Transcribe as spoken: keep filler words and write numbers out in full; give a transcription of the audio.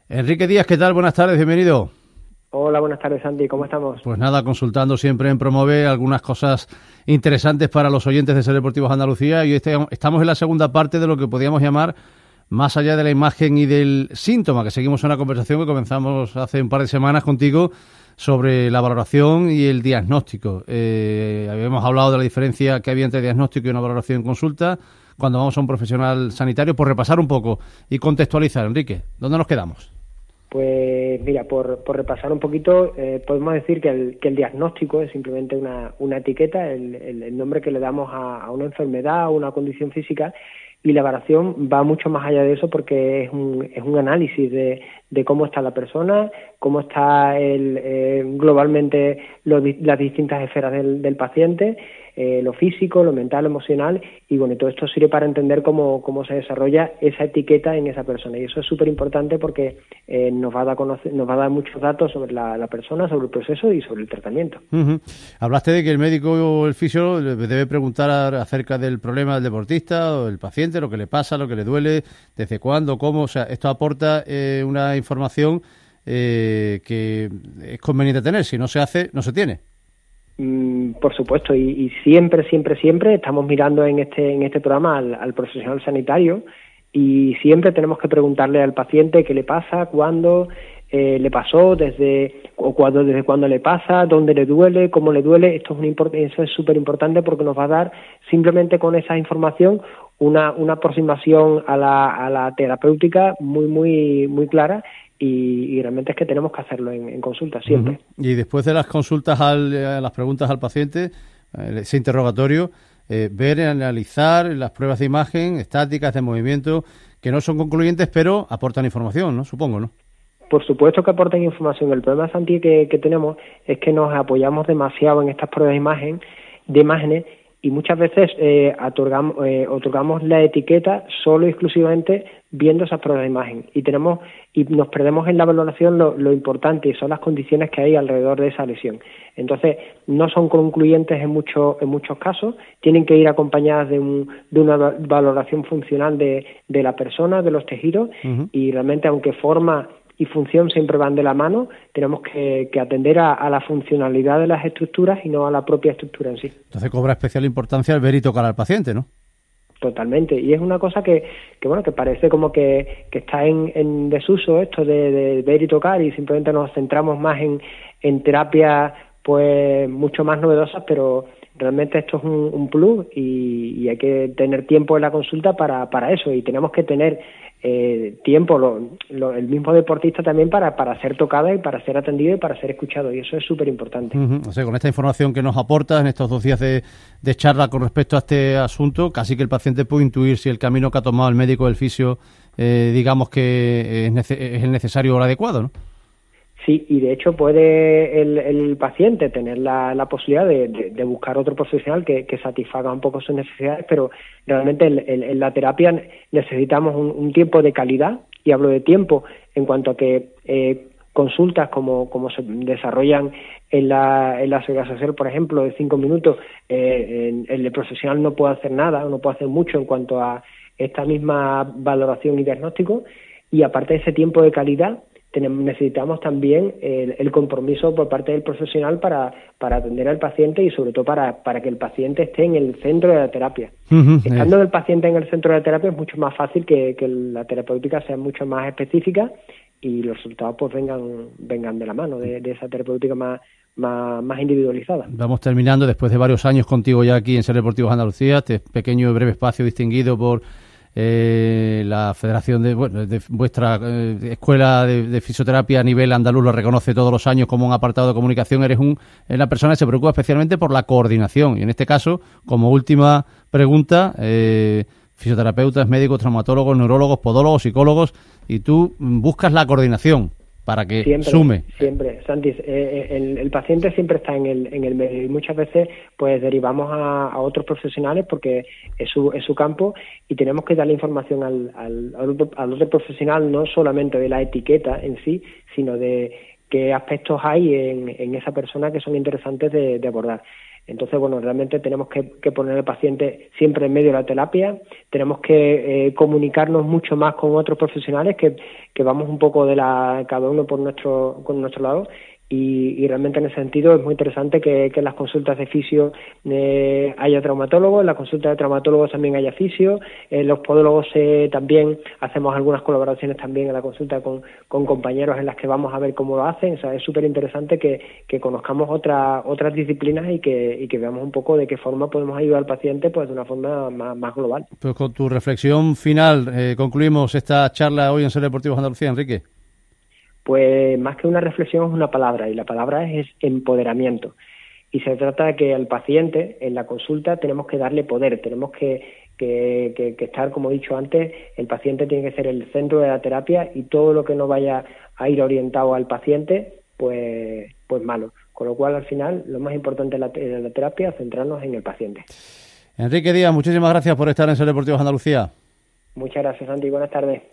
Enrique Díaz, ¿qué tal? Buenas tardes, bienvenido. Hola, buenas tardes, Santi. ¿Cómo estamos? Pues nada, consultando siempre en Promover algunas cosas interesantes para los oyentes de Ser Deportivos Andalucía, y este, estamos en la segunda parte de lo que podríamos llamar, más allá de la imagen y del síntoma, que seguimos una conversación que comenzamos hace un par de semanas contigo sobre la valoración y el diagnóstico. Eh, habíamos hablado de la diferencia que había entre diagnóstico y una valoración en consulta cuando vamos a un profesional sanitario. Por repasar un poco y contextualizar, Enrique, ¿dónde nos quedamos? Pues mira, por, por repasar un poquito, eh, podemos decir que el, que el diagnóstico es simplemente una, una etiqueta, el, el, el nombre que le damos a, a una enfermedad o una condición física, y la valoración va mucho más allá de eso porque es un, es un análisis de, de cómo está la persona, cómo está el, eh, globalmente los, las distintas esferas del, del paciente, eh, lo físico, lo mental, lo emocional, y bueno, todo esto sirve para entender cómo, cómo se desarrolla esa etiqueta en esa persona, y eso es súper importante porque eh, nos va a dar conocer, nos va a dar muchos datos sobre la, la persona, sobre el proceso y sobre el tratamiento. Uh-huh. Hablaste de que el médico o el fisio debe preguntar acerca del problema del deportista o del paciente, lo que le pasa, lo que le duele, desde cuándo, cómo. O sea, esto aporta eh, una información eh, que es conveniente tener. Si no se hace, no se tiene. Mm, por supuesto, y, y siempre, siempre, siempre estamos mirando en este en este programa al, al profesional sanitario, y siempre tenemos que preguntarle al paciente qué le pasa, cuándo eh, le pasó, desde o cuándo, desde cuándo le pasa, dónde le duele, cómo le duele. Esto es un import- eso es súper importante porque nos va a dar simplemente con esa información una una aproximación a la a la terapéutica muy muy muy clara. Y, y realmente es que tenemos que hacerlo en, en consulta siempre. Uh-huh. Y después de las consultas, al, a las preguntas al paciente, eh, ese interrogatorio, eh, ver y analizar las pruebas de imagen, estáticas, de movimiento, que no son concluyentes, pero aportan información, ¿no? Supongo, ¿no? Por supuesto que aportan información. El problema, Santi, que, que tenemos es que nos apoyamos demasiado en estas pruebas de imagen, de imágenes, y muchas veces eh, otorgamos, eh, otorgamos la etiqueta solo y exclusivamente viendo esas pruebas de imagen, y tenemos y nos perdemos en la valoración lo, lo importante, y son las condiciones que hay alrededor de esa lesión. Entonces, no son concluyentes en muchos en muchos casos, tienen que ir acompañadas de, un, de una valoración funcional de, de la persona, de los tejidos, uh-huh. Y realmente, aunque forma y función siempre van de la mano, tenemos que, que atender a, a la funcionalidad de las estructuras y no a la propia estructura en sí. Entonces cobra especial importancia el ver y tocar al paciente, ¿no? Totalmente, y es una cosa que, que bueno, que parece como que, que está en, en desuso esto de, de ver y tocar, y simplemente nos centramos más en, en terapias pues mucho más novedosas, pero realmente esto es un, un plus, y, y hay que tener tiempo en la consulta para, para eso, y tenemos que tener eh, tiempo, lo, lo, el mismo deportista también, para, para ser tocado y para ser atendido y para ser escuchado, y eso es súper importante. Uh-huh. O sea, con esta información que nos aportas en estos dos días de, de charla con respecto a este asunto, casi que el paciente puede intuir si el camino que ha tomado el médico o el fisio, eh, digamos que es, nece- es el necesario o el adecuado, ¿no? Sí, y de hecho puede el, el paciente tener la, la posibilidad de, de, de buscar otro profesional que, que satisfaga un poco sus necesidades, pero realmente en, en, en la terapia necesitamos un, un tiempo de calidad, y hablo de tiempo en cuanto a que eh, consultas como, como se desarrollan en la, en la seguridad social, por ejemplo, de cinco minutos, eh, en, el profesional no puede hacer nada, no puede hacer mucho en cuanto a esta misma valoración y diagnóstico, y aparte de ese tiempo de calidad, tenemos, necesitamos también el, el compromiso por parte del profesional para, para atender al paciente, y sobre todo para, para que el paciente esté en el centro de la terapia. Uh-huh. Estando el paciente en el centro de la terapia es mucho más fácil que, que la terapéutica sea mucho más específica, y los resultados pues vengan vengan de la mano de, de esa terapéutica más, más, más individualizada. Vamos terminando, después de varios años contigo ya aquí en Ser Deportivos Andalucía, este pequeño y breve espacio distinguido por Eh, la Federación de, bueno, de vuestra eh, escuela de, de fisioterapia a nivel andaluz lo reconoce todos los años como un apartado de comunicación. Eres un, una persona que se preocupa especialmente por la coordinación, y en este caso, como última pregunta, eh, fisioterapeutas, médicos, traumatólogos, neurólogos, podólogos, psicólogos, y tú buscas la coordinación para que siempre, sume. Siempre, Santi, eh, el, el paciente siempre está en el, en el medio, y muchas veces pues derivamos a, a otros profesionales porque es su, es su campo, y tenemos que darle información al, al, al, otro, al otro profesional, no solamente de la etiqueta en sí, sino de qué aspectos hay en, en esa persona que son interesantes de, de abordar. Entonces, bueno, realmente tenemos que, que poner al paciente siempre en medio de la terapia, tenemos que eh, comunicarnos mucho más con otros profesionales que, que vamos un poco de la cada uno por nuestro con nuestro lado. Y, y realmente en ese sentido es muy interesante que, que en las consultas de fisio eh, haya traumatólogos, en las consultas de traumatólogos también haya fisio, en los podólogos eh, también hacemos algunas colaboraciones también en la consulta con, con compañeros en las que vamos a ver cómo lo hacen. O sea, es súper interesante que, que conozcamos otra, otras disciplinas y que, y que veamos un poco de qué forma podemos ayudar al paciente pues de una forma más, más global. Pues con tu reflexión final eh, concluimos esta charla hoy en Ser Deportivos Andalucía, Enrique. Pues más que una reflexión es una palabra, y la palabra es empoderamiento. Y se trata de que al paciente en la consulta tenemos que darle poder, tenemos que, que, que, que estar, como he dicho antes, el paciente tiene que ser el centro de la terapia y todo lo que no vaya a ir orientado al paciente, pues, pues malo. Con lo cual, al final, lo más importante de la, de la terapia es centrarnos en el paciente. Enrique Díaz, muchísimas gracias por estar en Ser Deportivos Andalucía. Muchas gracias, Santi. Buenas tardes.